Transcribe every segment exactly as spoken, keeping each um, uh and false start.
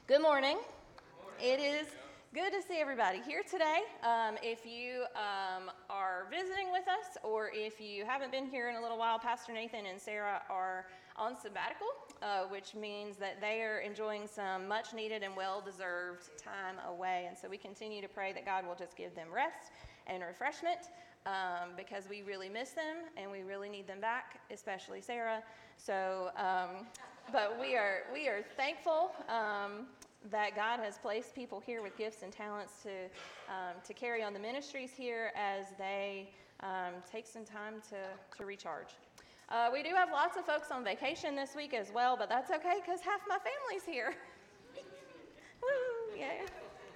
Good morning. It is good to see everybody here today. Um, if you um, are visiting with us, or if you haven't been here in a little while, Pastor Nathan and Sarah are on sabbatical, uh, which means that they are enjoying some much needed and well-deserved time away. And so we continue to pray that God will just give them rest and refreshment um, because we really miss them and we really need them back, especially Sarah. So, um, but we are we are thankful um, that God has placed people here with gifts and talents to um, to carry on the ministries here as they um, take some time to, to recharge. Uh, we do have lots of folks on vacation this week as well, but that's okay because half my family's here. Woo, yeah.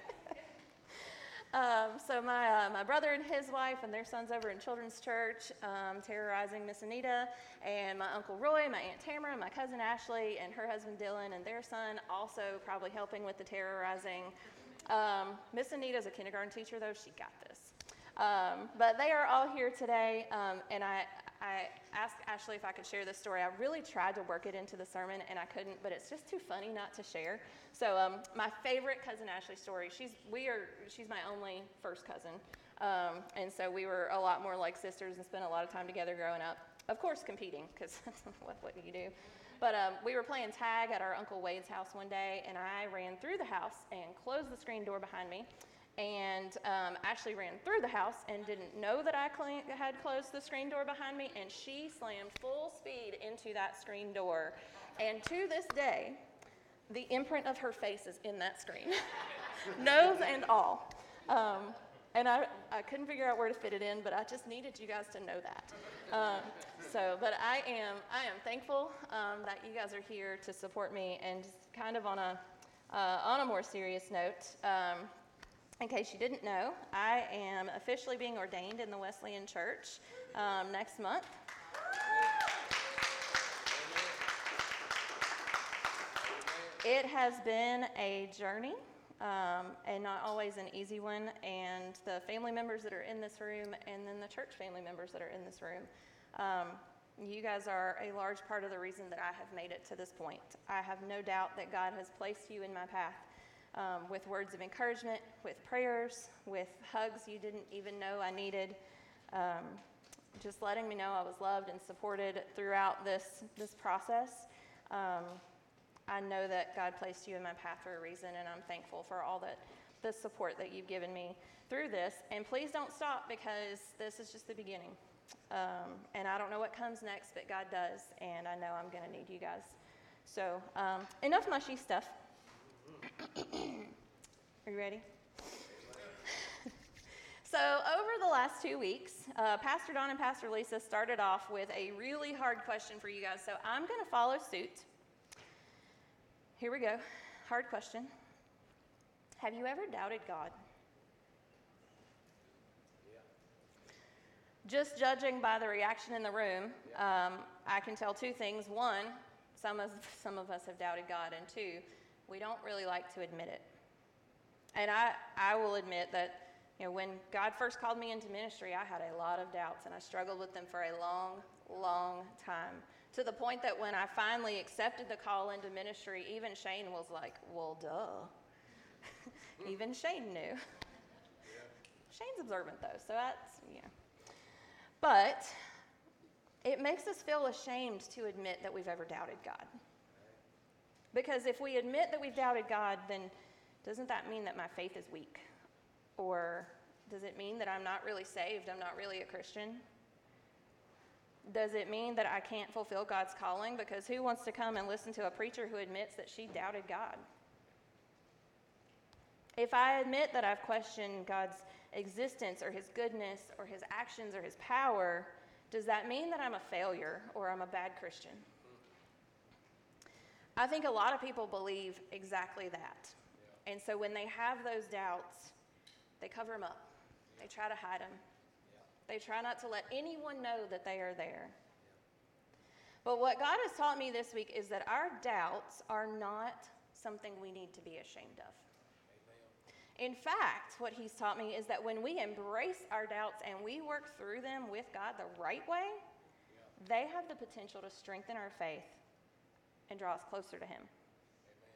um, so my uh, my brother and his wife and their sons over in Children's Church, um, terrorizing Miss Anita, and my Uncle Roy, my Aunt Tamara, my cousin Ashley, and her husband Dylan, and their son also probably helping with the terrorizing. Um, Miss Anita's a kindergarten teacher, though. She got this. Um, but they are all here today, um, and I, I asked Ashley if I could share this story. I really tried to work it into the sermon, and I couldn't, but it's just too funny not to share. So um, my favorite cousin Ashley story, she's, we are, she's my only first cousin, um, and so we were a lot more like sisters and spent a lot of time together growing up. Of course, competing, because what, what do you do? But um, we were playing tag at our Uncle Wade's house one day, and I ran through the house and closed the screen door behind me. And um, Ashley ran through the house and didn't know that I cl- had closed the screen door behind me, and she slammed full speed into that screen door. And to this day, the imprint of her face is in that screen, nose and all. Um, and I, I couldn't figure out where to fit it in, but I just needed you guys to know that. Um, so, but I am I am thankful um, that you guys are here to support me, and just kind of on a uh, on a more serious note. Um, In case you didn't know, I am officially being ordained in the Wesleyan Church um, next month. It has been a journey, um, and not always an easy one, and the family members that are in this room, and then the church family members that are in this room, um, you guys are a large part of the reason that I have made it to this point. I have no doubt that God has placed you in my path. Um, with words of encouragement, with prayers, with hugs you didn't even know I needed, um, just letting me know I was loved and supported throughout this this process. Um, I know that God placed you in my path for a reason, and I'm thankful for all that the support that you've given me through this. And please don't stop, because this is just the beginning. Um, and I don't know what comes next, but God does, and I know I'm going to need you guys. So um, enough mushy stuff. Are you ready? So over the last two weeks, uh, Pastor Don and Pastor Lisa started off with a really hard question for you guys, so I'm going to follow suit. Here we go. Hard question. Have you ever doubted God? Yeah. Just judging by the reaction in the room, um, I can tell two things. One, some of, some of us have doubted God, and two, we don't really like to admit it. And I, I will admit that, you know, when God first called me into ministry, I had a lot of doubts, and I struggled with them for a long, long time. To the point that when I finally accepted the call into ministry, even Shane was like, well, duh. Even Shane knew. Yeah. Shane's observant, though, so that's, you know. But it makes us feel ashamed to admit that we've ever doubted God. Because if we admit that we've doubted God, then doesn't that mean that my faith is weak? Or does it mean that I'm not really saved? I'm not really a Christian? Does it mean that I can't fulfill God's calling? Because who wants to come and listen to a preacher who admits that she doubted God? If I admit that I've questioned God's existence or his goodness or his actions or his power, does that mean that I'm a failure or I'm a bad Christian? I think a lot of people believe exactly that. Yeah. And so when they have those doubts, they cover them up. Yeah. They try to hide them. Yeah. They try not to let anyone know that they are there. Yeah. But what God has taught me this week is that our doubts are not something we need to be ashamed of. Amen. In fact, what he's taught me is that when we embrace our doubts and we work through them with God the right way, yeah. they have the potential to strengthen our faith and draw us closer to him. Amen.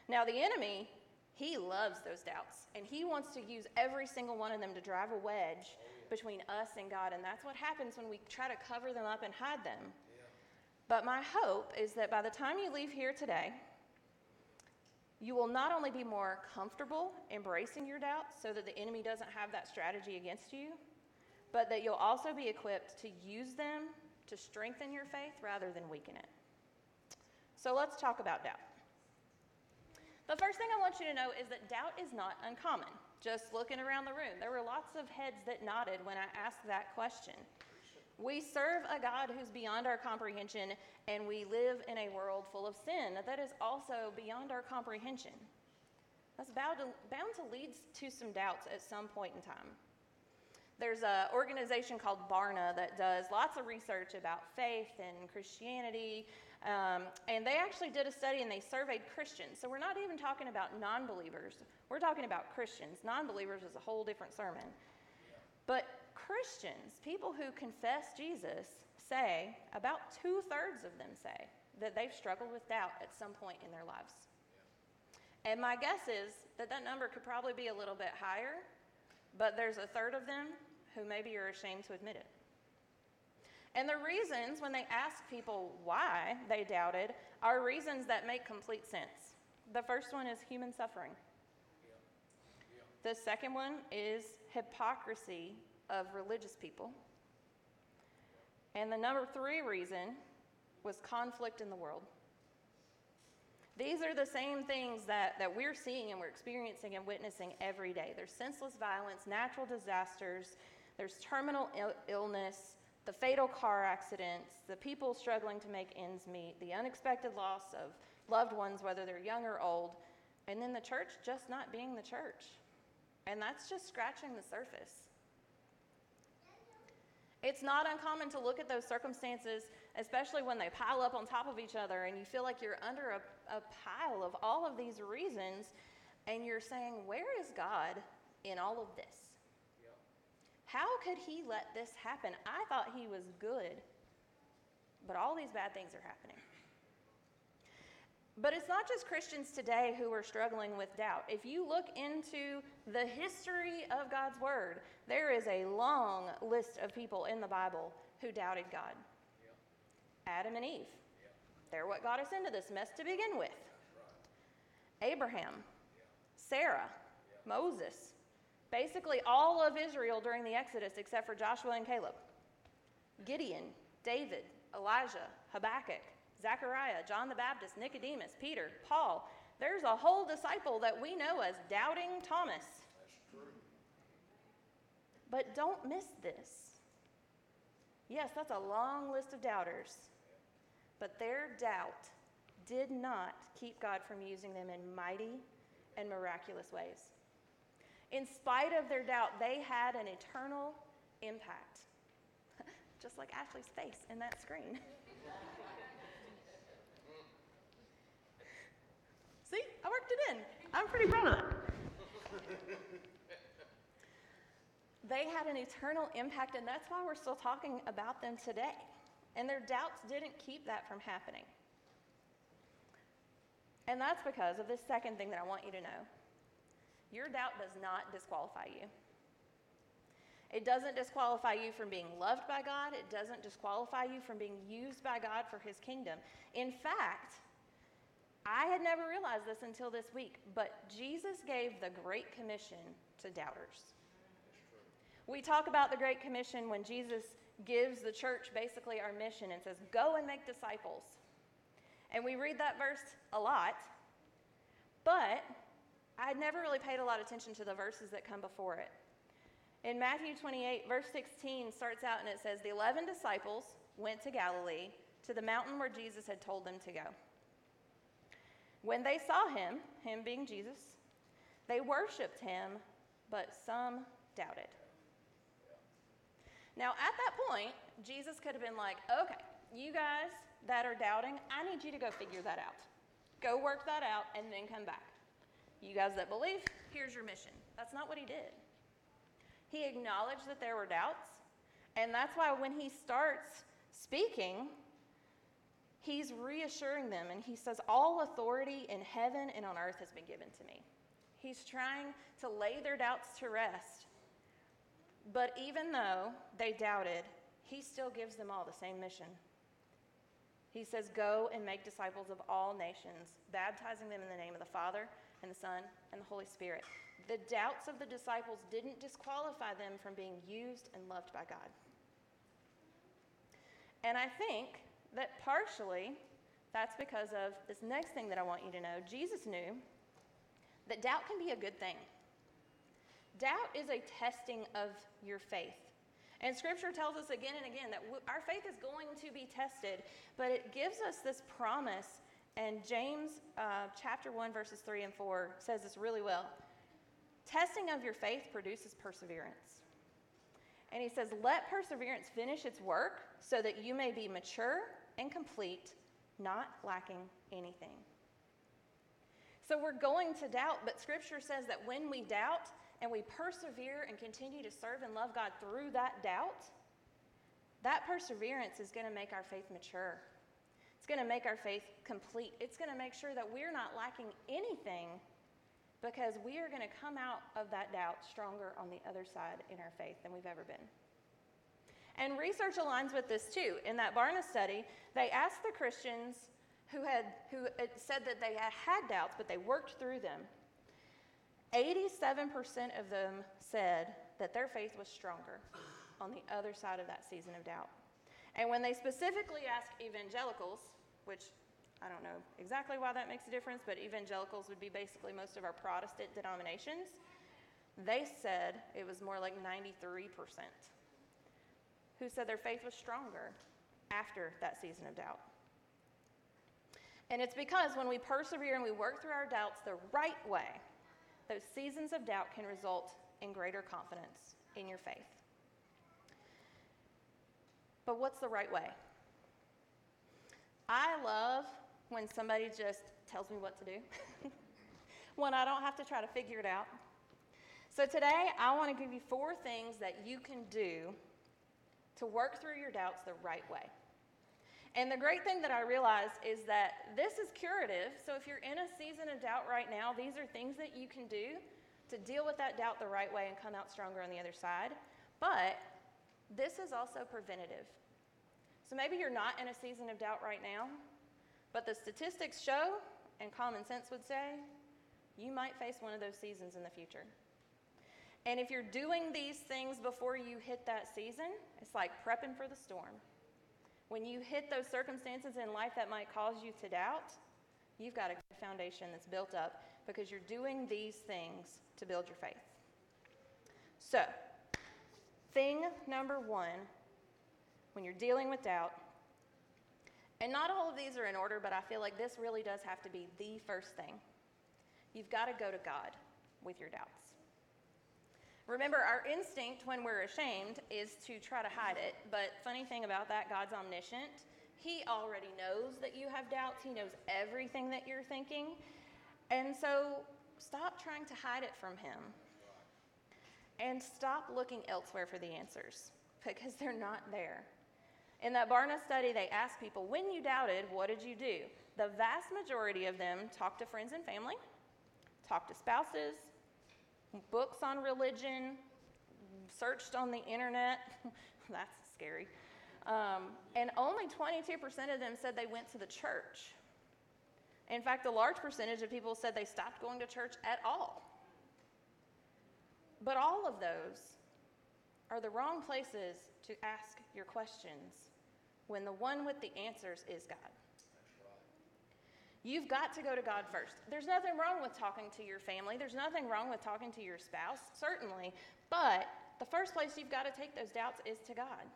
Now, the enemy, he loves those doubts, and he wants to use every single one of them to drive a wedge between us and God, and that's what happens when we try to cover them up and hide them. But my hope is that by the time you leave here today, you will not only be more comfortable embracing your doubts so that the enemy doesn't have that strategy against you, but that you'll also be equipped to use them to strengthen your faith rather than weaken it. So let's talk about doubt. The first thing I want you to know is that doubt is not uncommon. Just looking around the room, there were lots of heads that nodded when I asked that question. We serve a God who's beyond our comprehension, and we live in a world full of sin that is also beyond our comprehension. That's bound to, bound to lead to some doubts at some point in time. There's an organization called Barna that does lots of research about faith and Christianity, um, and they actually did a study and they surveyed Christians. So we're not even talking about non-believers. We're talking about Christians. Non-believers is a whole different sermon. But Christians, people who confess Jesus, say, about two-thirds of them say that they've struggled with doubt at some point in their lives. And my guess is that that number could probably be a little bit higher, but there's a third of them who maybe are ashamed to admit it. And the reasons, when they ask people why they doubted, are reasons that make complete sense. The first one is human suffering. The second one is hypocrisy of religious people. And the number three reason was conflict in the world. These are the same things that, that we're seeing and we're experiencing and witnessing every day. There's senseless violence, natural disasters, there's terminal Ill- illness, the fatal car accidents, the people struggling to make ends meet, the unexpected loss of loved ones, whether they're young or old, and then the church just not being the church. And that's just scratching the surface. It's not uncommon to look at those circumstances, especially when they pile up on top of each other and you feel like you're under a, a pile of all of these reasons, and you're saying, where is God in all of this? Yep. How could he let this happen? I thought he was good, but all these bad things are happening. But it's not just Christians today who are struggling with doubt. If you look into the history of God's word, there is a long list of people in the Bible who doubted God. Yep. Adam and Eve. Yep. They're what got us into this mess to begin with. Right. Abraham, yep. Sarah, yep. Moses, basically all of Israel during the Exodus except for Joshua and Caleb. Gideon, David, Elijah, Habakkuk, Zechariah, John the Baptist, Nicodemus, Peter, Paul. There's a whole disciple that we know as Doubting Thomas. That's true. But don't miss this. Yes, that's a long list of doubters. But their doubt did not keep God from using them in mighty and miraculous ways. In spite of their doubt, they had an eternal impact. Just like Ashley's face in that screen. See, I worked it in. I'm pretty proud of that. They had an eternal impact, and that's why we're still talking about them today. And their doubts didn't keep that from happening. And that's because of this second thing that I want you to know. Your doubt does not disqualify you. It doesn't disqualify you from being loved by God. It doesn't disqualify you from being used by God for his kingdom. In fact, I had never realized this until this week, but Jesus gave the Great Commission to doubters. We talk about the Great Commission when Jesus gives the church basically our mission and says, go and make disciples. And we read that verse a lot, but I had never really paid a lot of attention to the verses that come before it. In Matthew twenty-eight, verse sixteen starts out and it says, the eleven disciples went to Galilee, to the mountain where Jesus had told them to go. When they saw him, him being Jesus, they worshiped him, but some doubted. Now, at that point, Jesus could have been like, okay, you guys that are doubting, I need you to go figure that out. Go work that out and then come back. You guys that believe, here's your mission. That's not what he did. He acknowledged that there were doubts, and that's why when he starts speaking, he's reassuring them, and he says, all authority in heaven and on earth has been given to me. He's trying to lay their doubts to rest. But even though they doubted, he still gives them all the same mission. He says, go and make disciples of all nations, baptizing them in the name of the Father and the Son and the Holy Spirit. The doubts of the disciples didn't disqualify them from being used and loved by God. And I think that partially that's because of this next thing that I want you to know. Jesus knew that doubt can be a good thing. Doubt is a testing of your faith. And Scripture tells us again and again that w- our faith is going to be tested, but it gives us this promise. And James uh, chapter one, verses three and four says this really well. Testing of your faith produces perseverance. And he says, let perseverance finish its work so that you may be mature and complete, not lacking anything. So we're going to doubt, but Scripture says that when we doubt and we persevere and continue to serve and love God through that doubt, that perseverance is going to make our faith mature. It's going to make our faith complete. It's going to make sure that we're not lacking anything, because we are going to come out of that doubt stronger on the other side in our faith than we've ever been. And research aligns with this too. In that Barna study, they asked the Christians who had who had said that they had had doubts, but they worked through them. eighty-seven percent of them said that their faith was stronger on the other side of that season of doubt. And when they specifically asked evangelicals, which I don't know exactly why that makes a difference, but evangelicals would be basically most of our Protestant denominations, they said it was more like ninety-three percent who said their faith was stronger after that season of doubt. And it's because when we persevere and we work through our doubts the right way, those seasons of doubt can result in greater confidence in your faith. But what's the right way? I love when somebody just tells me what to do, when I don't have to try to figure it out. So today, I want to give you four things that you can do to work through your doubts the right way. And the great thing that I realized is that this is curative. So if you're in a season of doubt right now, these are things that you can do to deal with that doubt the right way and come out stronger on the other side. But this is also preventative. So maybe you're not in a season of doubt right now, but the statistics show, and common sense would say, you might face one of those seasons in the future. And if you're doing these things before you hit that season, it's like prepping for the storm. When you hit those circumstances in life that might cause you to doubt, you've got a good foundation that's built up because you're doing these things to build your faith. So, thing number one, when you're dealing with doubt, and not all of these are in order, but I feel like this really does have to be the first thing. You've got to go to God with your doubts. Remember, our instinct when we're ashamed is to try to hide it, but funny thing about that, God's omniscient. He already knows that you have doubts. He knows everything that you're thinking. And so stop trying to hide it from him. And stop looking elsewhere for the answers, because they're not there. In that Barna study, they asked people, when you doubted, what did you do? The vast majority of them talked to friends and family, talked to spouses, books on religion, searched on the internet. That's scary. Um, and only twenty-two percent of them said they went to the church. In fact, a large percentage of people said they stopped going to church at all. But all of those are the wrong places to ask your questions when the one with the answers is God. You've got to go to God first. There's nothing wrong with talking to your family. There's nothing wrong with talking to your spouse, certainly. But the first place you've got to take those doubts is to God.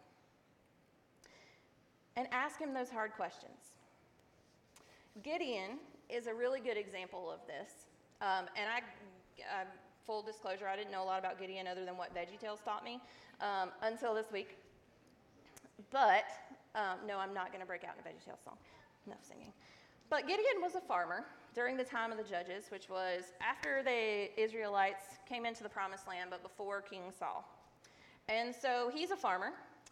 And ask him those hard questions. Gideon is a really good example of this. Um, and I, uh, full disclosure, I didn't know a lot about Gideon other than what VeggieTales taught me um, until this week. But, um, no, I'm not going to break out in a VeggieTales song. Enough singing. But Gideon was a farmer during the time of the Judges, which was after the Israelites came into the Promised Land, but before King Saul. And so he's a farmer.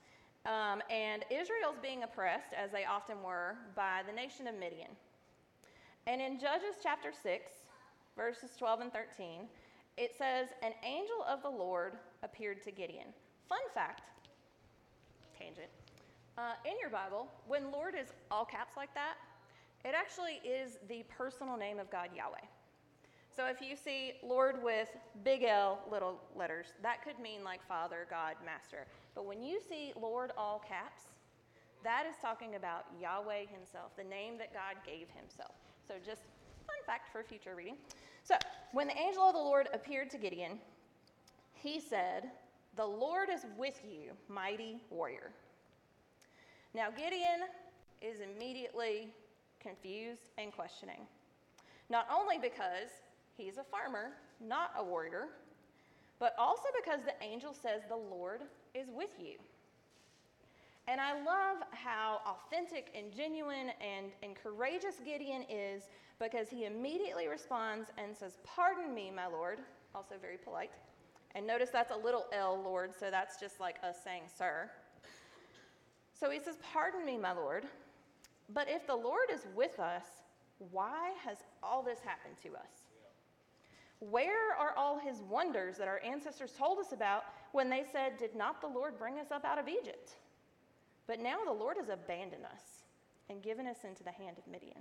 Um, and Israel's being oppressed, as they often were, by the nation of Midian. And in Judges chapter six, verses twelve and thirteen, it says, an angel of the Lord appeared to Gideon. Fun fact, tangent, uh, in your Bible, when Lord is all caps like that, it actually is the personal name of God, Yahweh. So if you see Lord with big L, little letters, that could mean like Father, God, Master. But when you see Lord all caps, that is talking about Yahweh himself, the name that God gave himself. So just fun fact for future reading. So when the angel of the Lord appeared to Gideon, he said, the Lord is with you, mighty warrior. Now Gideon is immediately confused and questioning. Not only because he's a farmer, not a warrior, but also because the angel says the Lord is with you. And I love how authentic and genuine and, and courageous Gideon is, because he immediately responds and says, pardon me, my Lord, also very polite. And notice that's a little L, Lord, so that's just like us saying, sir. So he says, pardon me, my Lord, but if the Lord is with us, why has all this happened to us? Where are all his wonders that our ancestors told us about when they said, did not the Lord bring us up out of Egypt? But now the Lord has abandoned us and given us into the hand of Midian.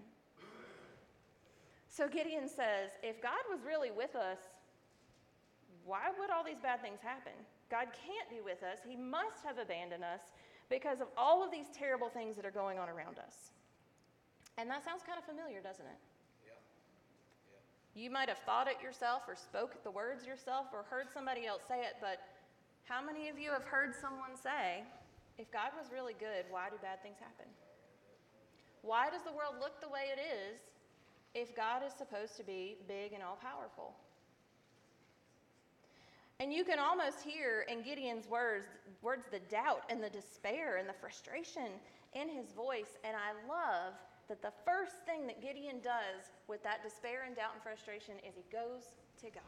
So Gideon says, if God was really with us, why would all these bad things happen? God can't be with us. He must have abandoned us because of all of these terrible things that are going on around us. And that sounds kind of familiar, doesn't it? Yeah. Yeah. You might have thought it yourself or spoke the words yourself or heard somebody else say it, but how many of you have heard someone say, if God was really good, why do bad things happen? Why does the world look the way it is if God is supposed to be big and all-powerful? And you can almost hear in Gideon's words, words the doubt and the despair and the frustration in his voice. And I love that the first thing that Gideon does with that despair and doubt and frustration is he goes to God.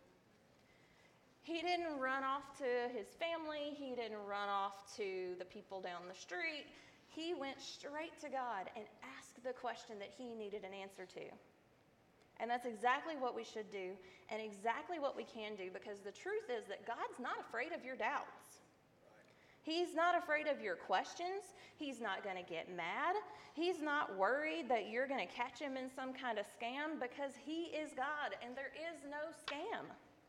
He didn't run off to his family. He didn't run off to the people down the street. He went straight to God and asked the question that he needed an answer to. And that's exactly what we should do and exactly what we can do, because the truth is that God's not afraid of your doubts. He's not afraid of your questions. He's not going to get mad. He's not worried that you're going to catch him in some kind of scam, because he is God and there is no scam.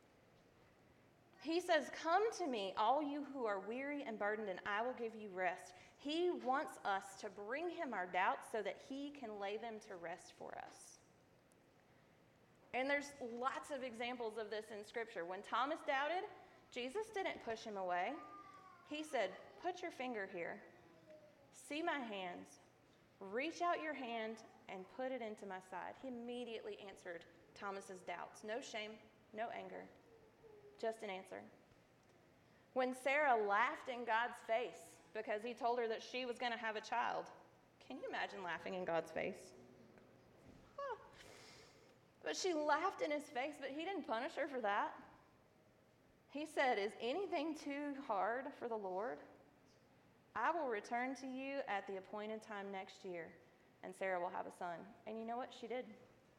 He says, come to me, all you who are weary and burdened, and I will give you rest. He wants us to bring him our doubts so that he can lay them to rest for us. And there's lots of examples of this in Scripture. When Thomas doubted, Jesus didn't push him away. He said, put your finger here. See my hands. Reach out your hand and put it into my side. He immediately answered Thomas's doubts. No shame, no anger. Just an answer. When Sarah laughed in God's face because he told her that she was going to have a child, can you imagine laughing in God's face? Huh. But she laughed in his face, but he didn't punish her for that. He said, is anything too hard for the Lord? I will return to you at the appointed time next year, and Sarah will have a son. And you know what? She did.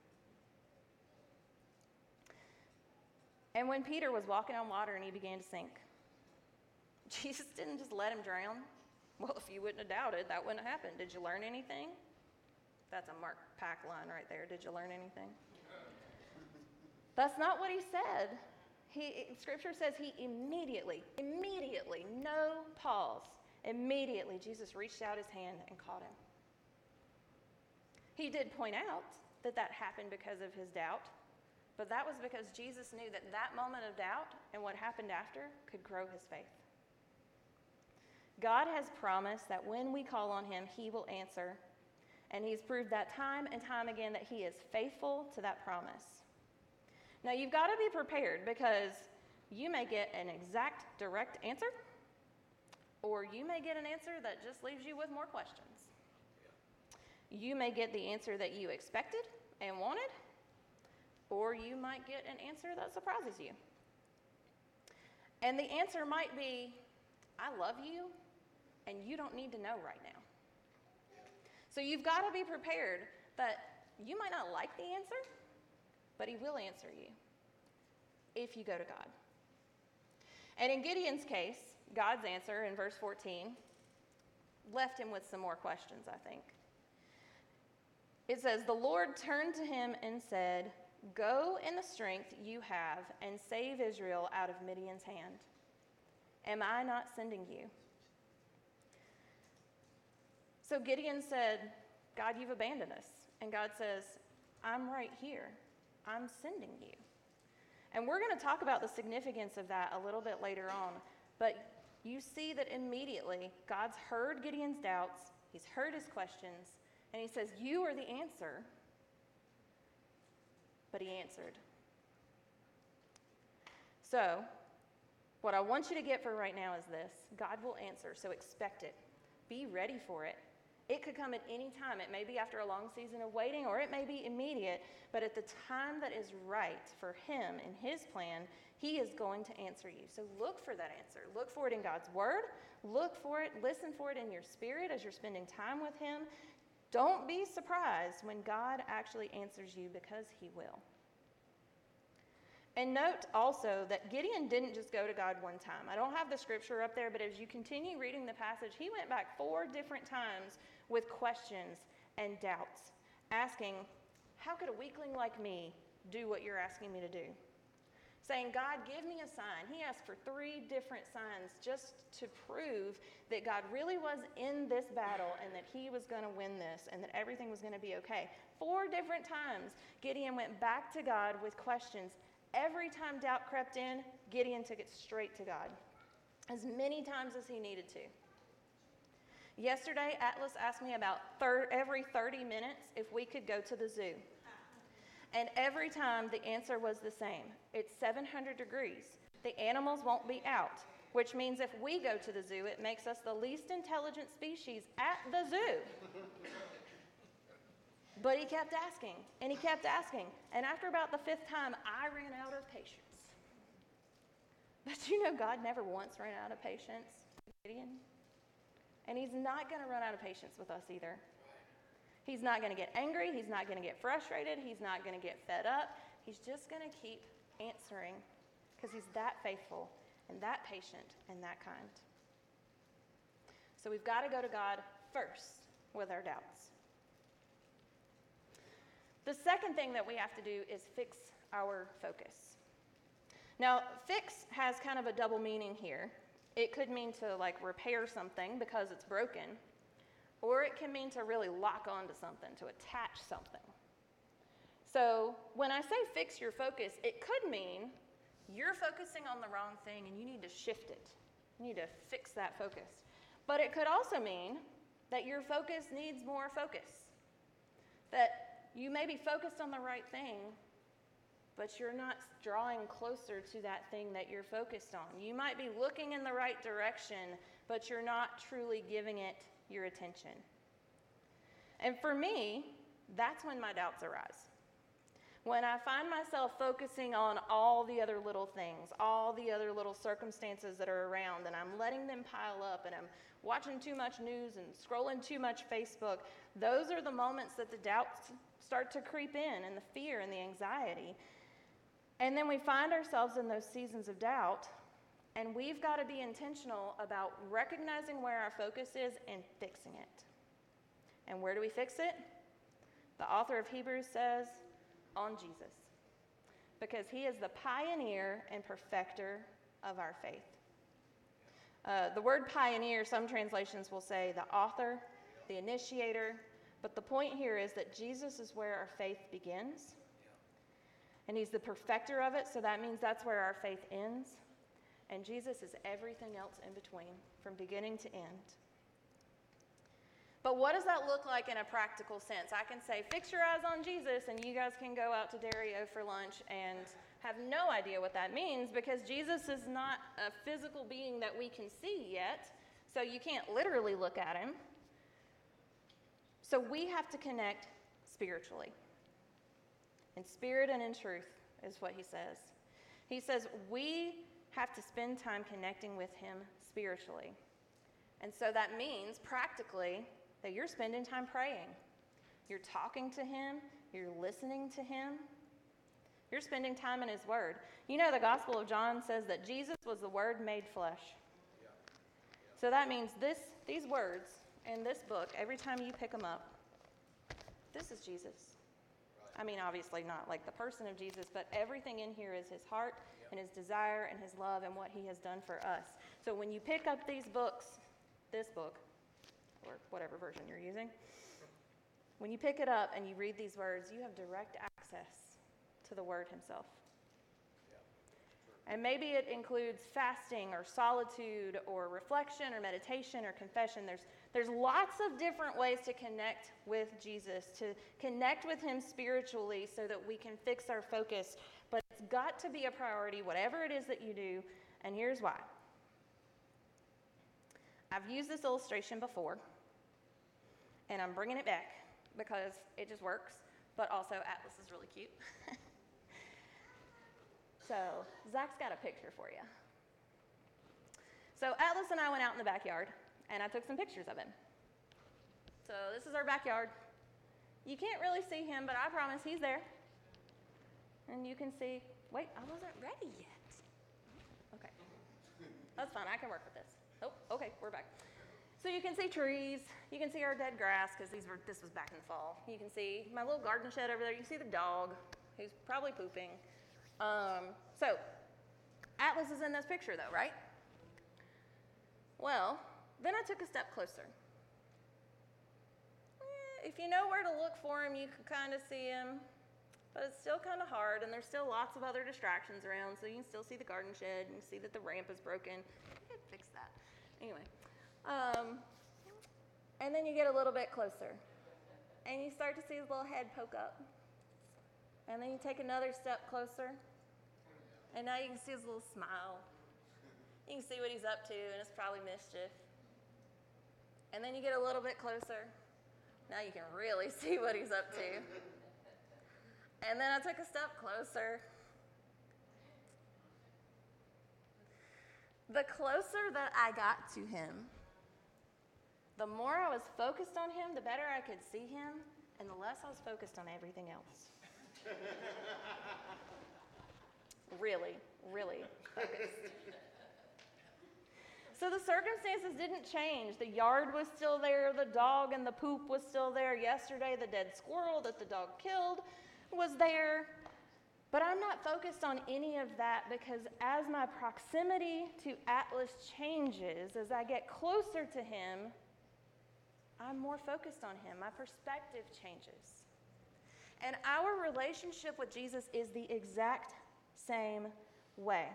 And when Peter was walking on water and he began to sink, Jesus didn't just let him drown. Well, if you wouldn't have doubted, that wouldn't have happened. Did you learn anything? That's a Mark Pack line right there. Did you learn anything? That's not what he said. He, Scripture says he immediately, immediately, no pause, immediately Jesus reached out his hand and caught him. He did point out that that happened because of his doubt, but that was because Jesus knew that that moment of doubt and what happened after could grow his faith. God has promised that when we call on him, he will answer, and he's proved that time and time again that he is faithful to that promise. Now, you've got to be prepared, because you may get an exact, direct answer, or you may get an answer that just leaves you with more questions. You may get the answer that you expected and wanted, or you might get an answer that surprises you. And the answer might be, I love you, and you don't need to know right now. So you've got to be prepared that you might not like the answer, but he will answer you if you go to God. And in Gideon's case, God's answer in verse fourteen left him with some more questions, I think. It says, the Lord turned to him and said, go in the strength you have and save Israel out of Midian's hand. Am I not sending you? So Gideon said, God, you've abandoned us. And God says, I'm right here. I'm sending you. And we're going to talk about the significance of that a little bit later on. But you see that immediately God's heard Gideon's doubts. He's heard his questions. And he says, you are the answer. But he answered. So, what I want you to get for right now is this. God will answer, so expect it. Be ready for it. It could come at any time. It may be after a long season of waiting, or it may be immediate. But at the time that is right for him and his plan, he is going to answer you. So look for that answer. Look for it in God's word. Look for it. Listen for it in your spirit as you're spending time with him. Don't be surprised when God actually answers you, because he will. And note also that Gideon didn't just go to God one time. I don't have the scripture up there, but as you continue reading the passage, he went back four different times with questions and doubts, asking, how could a weakling like me do what you're asking me to do? Saying, God, give me a sign. He asked for three different signs just to prove that God really was in this battle and that he was going to win this and that everything was going to be okay. Four different times, Gideon went back to God with questions. Every time doubt crept in, Gideon took it straight to God, as many times as he needed to. Yesterday, Atlas asked me about thir- every thirty minutes if we could go to the zoo. And every time the answer was the same. It's seven hundred degrees. The animals won't be out, which means if we go to the zoo, it makes us the least intelligent species at the zoo. But he kept asking, and he kept asking. And after about the fifth time, I ran out of patience. But you know, God never once ran out of patience, Gideon. And he's not going to run out of patience with us either. He's not going to get angry. He's not going to get frustrated. He's not going to get fed up. He's just going to keep answering, because he's that faithful and that patient and that kind. So we've got to go to God first with our doubts. The second thing that we have to do is fix our focus. Now, fix has kind of a double meaning here. It could mean to like repair something because it's broken, or it can mean to really lock onto something, to attach something. So when I say fix your focus, it could mean you're focusing on the wrong thing and you need to shift it. You need to fix that focus. But it could also mean that your focus needs more focus. That you may be focused on the right thing, but you're not drawing closer to that thing that you're focused on. You might be looking in the right direction, but you're not truly giving it your attention. And for me, that's when my doubts arise. When I find myself focusing on all the other little things, all the other little circumstances that are around, and I'm letting them pile up, and I'm watching too much news and scrolling too much Facebook, those are the moments that the doubts start to creep in, and the fear and the anxiety. And then we find ourselves in those seasons of doubt, and we've got to be intentional about recognizing where our focus is and fixing it. And where do we fix it? The author of Hebrews says, on Jesus, because he is the pioneer and perfecter of our faith. Uh, the word pioneer, some translations will say the author, the initiator, but the point here is that Jesus is where our faith begins, and he's the perfecter of it, so that means that's where our faith ends, and Jesus is everything else in between, from beginning to end. But what does that look like in a practical sense? I can say, fix your eyes on Jesus, and you guys can go out to Dario for lunch and have no idea what that means, because Jesus is not a physical being that we can see yet, so you can't literally look at him. So we have to connect spiritually. In spirit and in truth is what he says. He says we have to spend time connecting with him spiritually. And so that means practically that you're spending time praying. You're talking to him. You're listening to him. You're spending time in his word. You know, the Gospel of John says that Jesus was the Word made flesh. Yeah. Yeah. So that means this, these words in this book, every time you pick them up, this is Jesus. Right. I mean, obviously not like the person of Jesus, but everything in here is his heart yeah. and his desire and his love and what he has done for us. So when you pick up these books, this book, or whatever version you're using, when you pick it up and you read these words, you have direct access to the Word himself. And maybe it includes fasting or solitude or reflection or meditation or confession. There's, there's lots of different ways to connect with Jesus, to connect with him spiritually so that we can fix our focus. But it's got to be a priority, whatever it is that you do, and here's why. I've used this illustration before, and I'm bringing it back because it just works, but also Atlas is really cute. So Zach's got a picture for you. So Atlas and I went out in the backyard, and I took some pictures of him. So this is our backyard. You can't really see him, but I promise he's there. And you can see, wait, I wasn't ready yet. Okay, that's fine, I can work with this. Oh, okay, we're back. So you can see trees, you can see our dead grass, because these were this was back in the fall. You can see my little garden shed over there, you can see the dog, who's probably pooping. Um, so, Atlas is in this picture though, right? Well, then I took a step closer. Eh, if you know where to look for him, you can kind of see him, but it's still kind of hard, and there's still lots of other distractions around, so you can still see the garden shed, and you can see that the ramp is broken. I could fix that. Anyway, um, and then you get a little bit closer, and you start to see his little head poke up. And then you take another step closer, and now you can see his little smile. You can see what he's up to, and it's probably mischief. And then you get a little bit closer. Now you can really see what he's up to. And then I took a step closer. The closer that I got to him, the more I was focused on him, the better I could see him, and the less I was focused on everything else. Really, really focused. So the circumstances didn't change. The yard was still there, the dog and the poop was still there. Yesterday, the dead squirrel that the dog killed was there. But I'm not focused on any of that because as my proximity to Atlas changes, as I get closer to him, I'm more focused on him. My perspective changes. And our relationship with Jesus is the exact same way.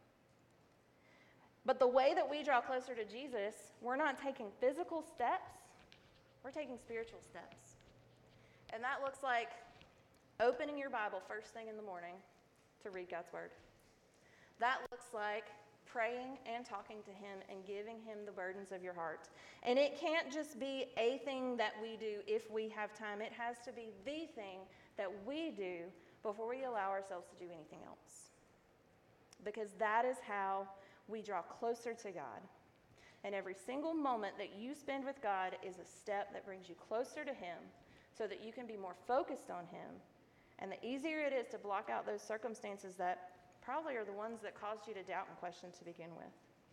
But the way that we draw closer to Jesus, we're not taking physical steps, we're taking spiritual steps. And that looks like opening your Bible first thing in the morning to read God's Word. That looks like praying and talking to him and giving him the burdens of your heart. And it can't just be a thing that we do if we have time. It has to be the thing that we do before we allow ourselves to do anything else. Because that is how we draw closer to God. And every single moment that you spend with God is a step that brings you closer to him so that you can be more focused on him. And the easier it is to block out those circumstances that probably are the ones that caused you to doubt and question to begin with.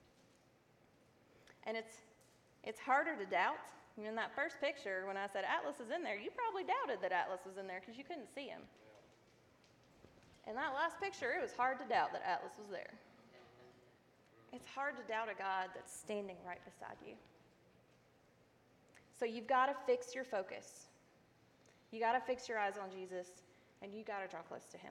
And it's it's harder to doubt. In that first picture, when I said Atlas is in there, you probably doubted that Atlas was in there because you couldn't see him. In that last picture, it was hard to doubt that Atlas was there. It's hard to doubt a God that's standing right beside you. So you've got to fix your focus. You got to fix your eyes on Jesus, and you got to draw close to him.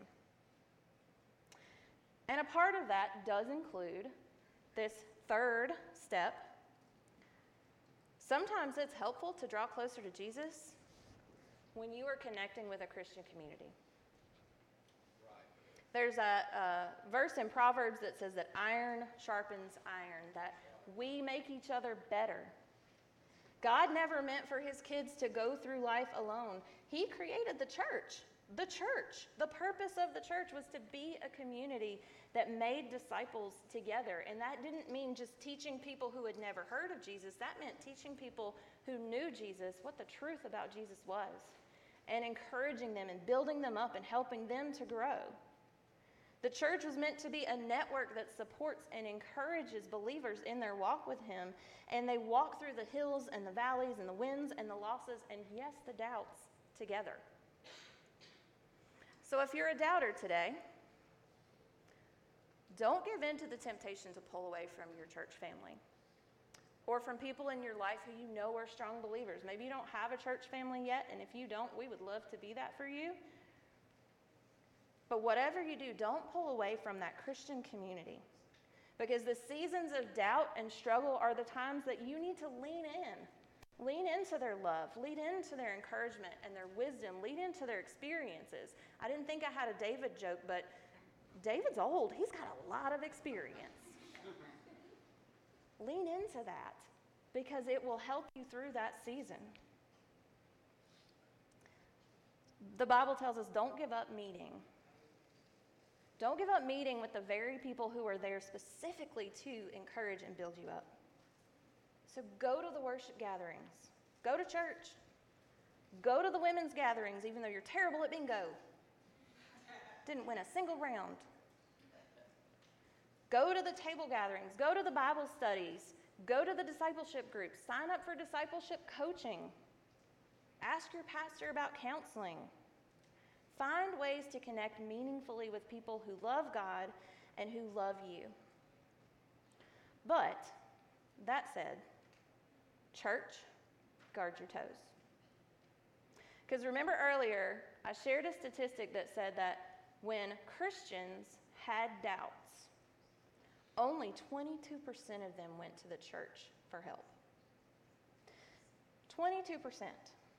And a part of that does include this third step. Sometimes it's helpful to draw closer to Jesus when you are connecting with a Christian community. Right. There's a, a verse in Proverbs that says that iron sharpens iron, that we make each other better. God never meant for his kids to go through life alone. He created the church the church. The purpose of the church was to be a community that made disciples together. And that didn't mean just teaching people who had never heard of Jesus. That meant teaching people who knew Jesus what the truth about Jesus was, and encouraging them and building them up and helping them to grow. The church was meant to be a network that supports and encourages believers in their walk with him, and they walk through the hills and the valleys and the wins and the losses and, yes, the doubts together. So if you're a doubter today, don't give in to the temptation to pull away from your church family or from people in your life who you know are strong believers. Maybe you don't have a church family yet, and if you don't, we would love to be that for you. But whatever you do, don't pull away from that Christian community, because the seasons of doubt and struggle are the times that you need to lean in. Lean into their love, lean into their encouragement and their wisdom, lean into their experiences. I didn't think I had a David joke, but David's old. He's got a lot of experience. Lean into that, because it will help you through that season. The Bible tells us, don't give up meeting. Don't give up meeting with the very people who are there specifically to encourage and build you up. So go to the worship gatherings. Go to church. Go to the women's gatherings, even though you're terrible at bingo. Didn't win a single round. Go to the table gatherings. Go to the Bible studies. Go to the discipleship groups. Sign up for discipleship coaching. Ask your pastor about counseling. Find ways to connect meaningfully with people who love God and who love you. But, that said, church, guard your toes. Because remember earlier, I shared a statistic that said that when Christians had doubts, only twenty-two percent of them went to the church for help. twenty-two percent.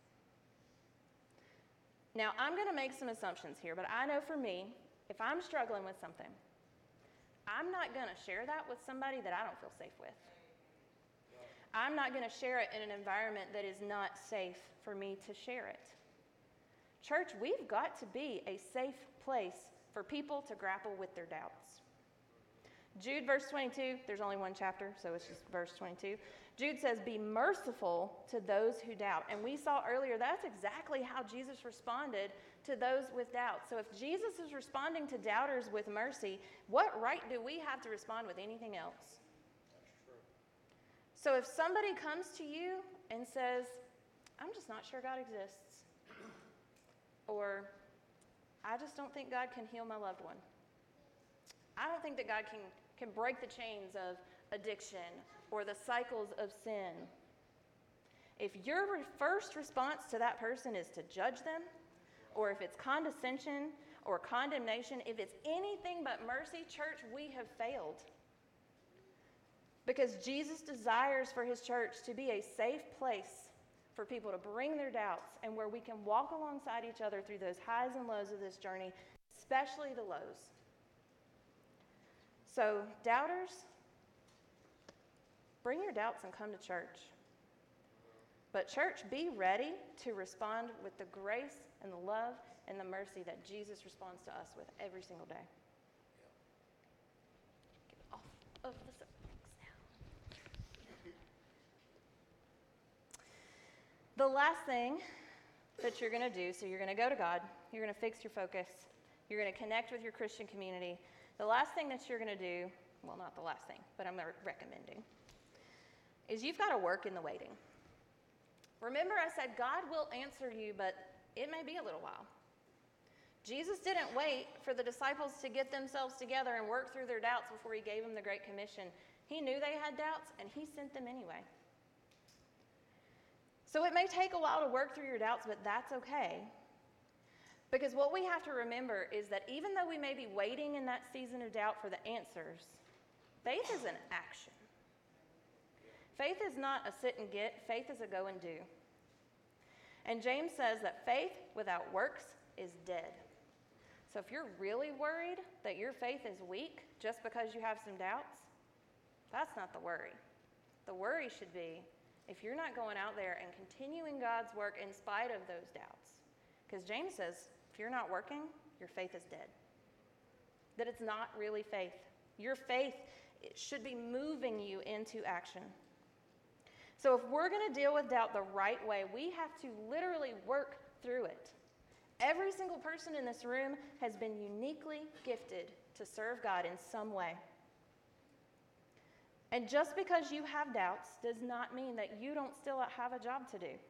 Now, I'm going to make some assumptions here, but I know for me, if I'm struggling with something, I'm not going to share that with somebody that I don't feel safe with. I'm not going to share it in an environment that is not safe for me to share it. Church, we've got to be a safe place for people to grapple with their doubts. Jude verse twenty-two, there's only one chapter, so it's just verse twenty-two. Jude says, be merciful to those who doubt. And we saw earlier, that's exactly how Jesus responded to those with doubt. So if Jesus is responding to doubters with mercy, what right do we have to respond with anything else? That's true. So if somebody comes to you and says, I'm just not sure God exists, or I just don't think God can heal my loved one, I don't think that God can, can break the chains of addiction or the cycles of sin. If your re- first response to that person is to judge them, or if it's condescension or condemnation, if it's anything but mercy, church, we have failed. Because Jesus desires for his church to be a safe place for people to bring their doubts, and where we can walk alongside each other through those highs and lows of this journey, especially the lows. So, doubters, bring your doubts and come to church. But church, be ready to respond with the grace and the love and the mercy that Jesus responds to us with every single day. Get off of the soapbox now. The last thing that you're going to do, so you're going to go to God, you're going to fix your focus, you're going to connect with your Christian community. The last thing that you're going to do, well, not the last thing, but I'm recommending, is you've got to work in the waiting. Remember, I said God will answer you, but it may be a little while. Jesus didn't wait for the disciples to get themselves together and work through their doubts before he gave them the Great Commission. He knew they had doubts, and he sent them anyway. So it may take a while to work through your doubts, but that's okay. Because what we have to remember is that even though we may be waiting in that season of doubt for the answers, faith is an action. Faith is not a sit and get. Faith is a go and do. And James says that faith without works is dead. So if you're really worried that your faith is weak just because you have some doubts, that's not the worry. The worry should be if you're not going out there and continuing God's work in spite of those doubts. Because James says, if you're not working, your faith is dead. That it's not really faith. Your faith it should be moving you into action. So if we're going to deal with doubt the right way, we have to literally work through it. Every single person in this room has been uniquely gifted to serve God in some way. And just because you have doubts does not mean that you don't still have a job to do.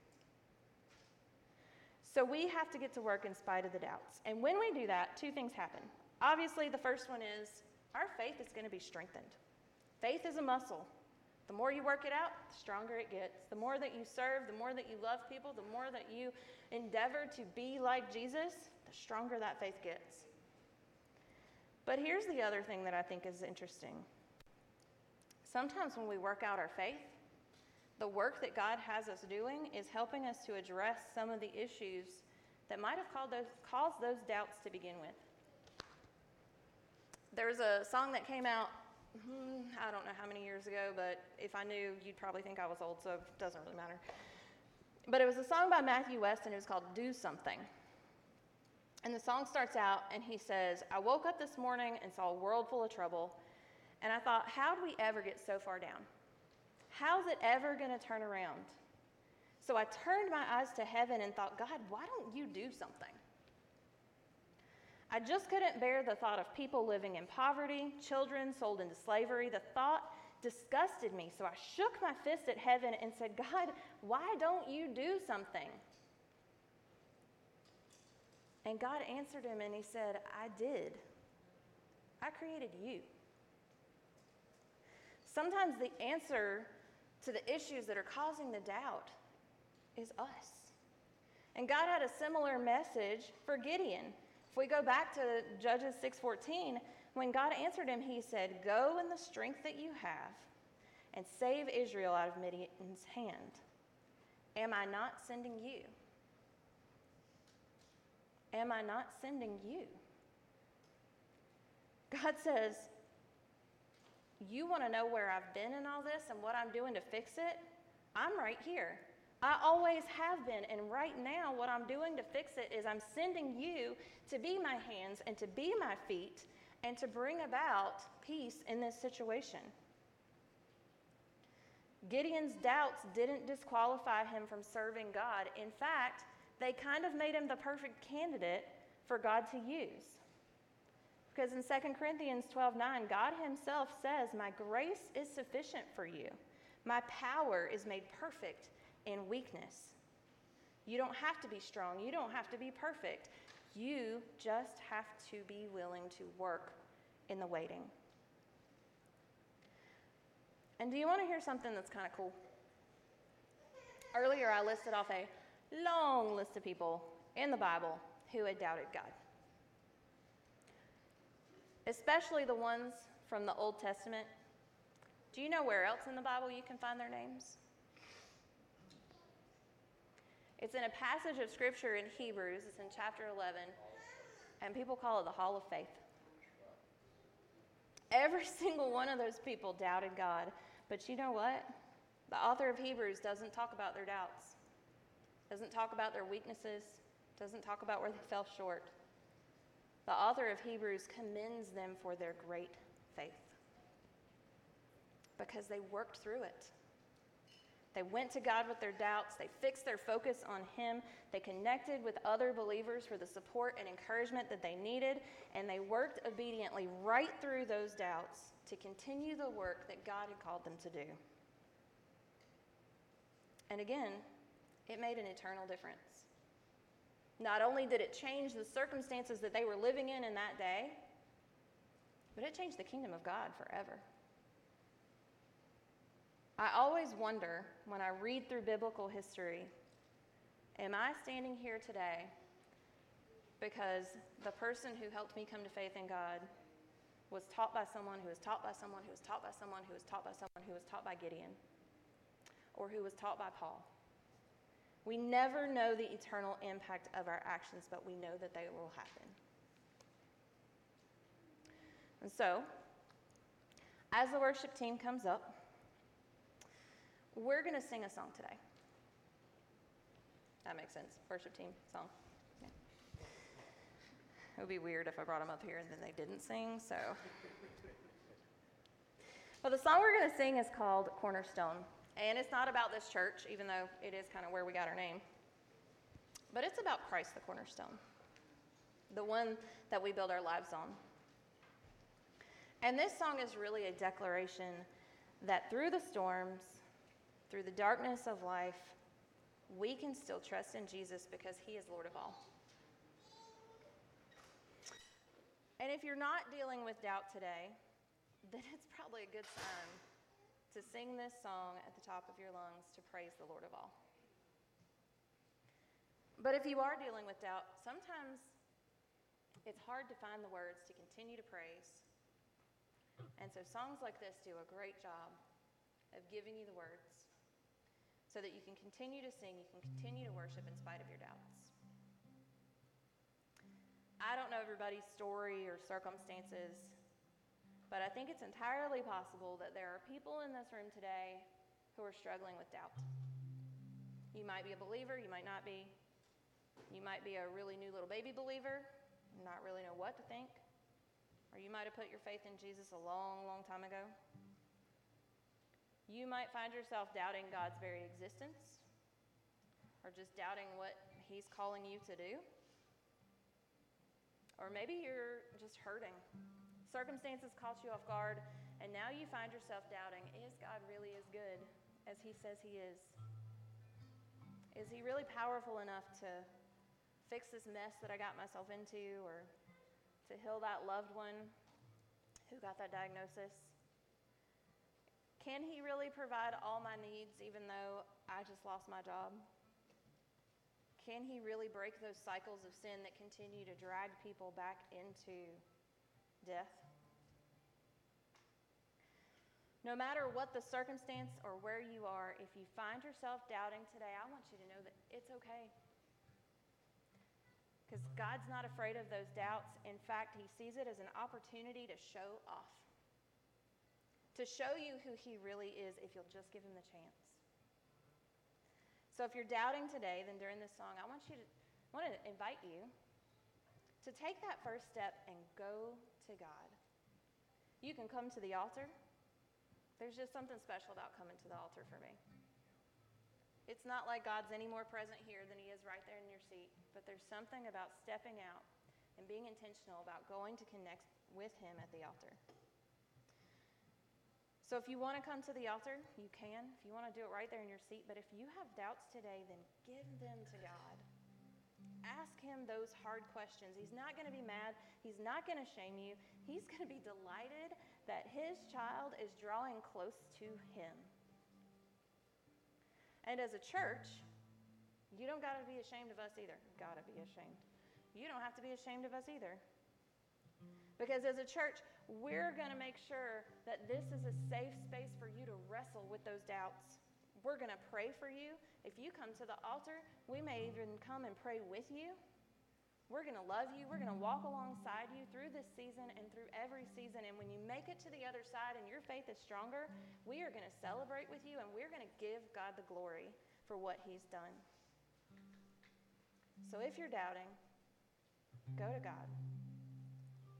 So we have to get to work in spite of the doubts. And when we do that, two things happen. Obviously, the first one is our faith is going to be strengthened. Faith is a muscle. The more you work it out, the stronger it gets. The more that you serve, the more that you love people, the more that you endeavor to be like Jesus, the stronger that faith gets. But here's the other thing that I think is interesting. Sometimes when we work out our faith, the work that God has us doing is helping us to address some of the issues that might have caused those, caused those doubts to begin with. There was a song that came out, hmm, I don't know how many years ago, but if I knew, you'd probably think I was old, so it doesn't really matter. But it was a song by Matthew West, and it was called Do Something. And the song starts out, and he says, I woke up this morning and saw a world full of trouble, and I thought, how do we ever get so far down? How's it ever going to turn around? So I turned my eyes to heaven and thought, God, why don't you do something? I just couldn't bear the thought of people living in poverty, children sold into slavery. The thought disgusted me, so I shook my fist at heaven and said, God, why don't you do something? And God answered him and he said, I did. I created you. Sometimes the answer to the issues that are causing the doubt is us. And God had a similar message for Gideon. If we go back to Judges six fourteen, when God answered him, he said, go in the strength that you have and save Israel out of Midian's hand. Am I not sending you? Am I not sending you? God says, you want to know where I've been in all this and what I'm doing to fix it? I'm right here. I always have been, and right now what I'm doing to fix it is I'm sending you to be my hands and to be my feet and to bring about peace in this situation. Gideon's doubts didn't disqualify him from serving God. In fact, they kind of made him the perfect candidate for God to use. Because in Second Corinthians twelve nine, God himself says, my grace is sufficient for you. My power is made perfect in weakness. You don't have to be strong. You don't have to be perfect. You just have to be willing to work in the waiting. And do you want to hear something that's kind of cool? Earlier, I listed off a long list of people in the Bible who had doubted God. Especially the ones from the Old Testament. Do you know where else in the Bible you can find their names? It's in a passage of Scripture in Hebrews. It's in chapter eleven, and people call it the Hall of Faith. Every single one of those people doubted God, but you know what? The author of Hebrews doesn't talk about their doubts, doesn't talk about their weaknesses, doesn't talk about where they fell short. The author of Hebrews commends them for their great faith because they worked through it. They went to God with their doubts. They fixed their focus on him. They connected with other believers for the support and encouragement that they needed, and they worked obediently right through those doubts to continue the work that God had called them to do. And again, it made an eternal difference. Not only did it change the circumstances that they were living in in that day, but it changed the kingdom of God forever. I always wonder when I read through biblical history, am I standing here today because the person who helped me come to faith in God was taught by someone who was taught by someone who was taught by someone who was taught by someone who was taught by Gideon, or who was taught by Paul? We never know the eternal impact of our actions, but we know that they will happen. And so, as the worship team comes up, we're going to sing a song today. That makes sense. Worship team song. Yeah. It would be weird if I brought them up here and then they didn't sing, so. Well, the song we're going to sing is called Cornerstone. And it's not about this church, even though it is kind of where we got our name. But it's about Christ the cornerstone, the one that we build our lives on. And this song is really a declaration that through the storms, through the darkness of life, we can still trust in Jesus because he is Lord of all. And if you're not dealing with doubt today, then it's probably a good sign to sing this song at the top of your lungs to praise the Lord of all. But if you are dealing with doubt, sometimes it's hard to find the words to continue to praise. And so songs like this do a great job of giving you the words so that you can continue to sing, you can continue to worship in spite of your doubts. I don't know everybody's story or circumstances, but I think it's entirely possible that there are people in this room today who are struggling with doubt. You might be a believer, you might not be. You might be a really new little baby believer, and not really know what to think. Or you might have put your faith in Jesus a long, long time ago. You might find yourself doubting God's very existence, or just doubting what he's calling you to do. Or maybe you're just hurting. Circumstances caught you off guard, and now you find yourself doubting, is God really as good as he says he is? Is he really powerful enough to fix this mess that I got myself into, or to heal that loved one who got that diagnosis? Can he really provide all my needs even though I just lost my job? Can he really break those cycles of sin that continue to drag people back into death? No matter what the circumstance or where you are, if you find yourself doubting today, I want you to know that it's okay. Because God's not afraid of those doubts. In fact, he sees it as an opportunity to show off, to show you who he really is if you'll just give him the chance. So if you're doubting today, then during this song, I want you to I want to invite you to take that first step and go to God. You can come to the altar. There's just something special about coming to the altar for me. It's not like God's any more present here than he is right there in your seat, but there's something about stepping out and being intentional about going to connect with him at the altar. So if you want to come to the altar, you can. If you want to do it right there in your seat. But if you have doubts today, then give them to God. Ask him those hard questions. He's not going to be mad. He's not going to shame you. He's going to be delighted that his child is drawing close to him. And as a church, you don't got to be ashamed of us either. Got to be ashamed. You don't have to be ashamed of us either. Because as a church, we're going to make sure that this is a safe space for you to wrestle with those doubts. We're going to pray for you. If you come to the altar, we may even come and pray with you. We're going to love you. We're going to walk alongside you through this season and through every season. And when you make it to the other side and your faith is stronger, we are going to celebrate with you and we're going to give God the glory for what he's done. So if you're doubting, go to God.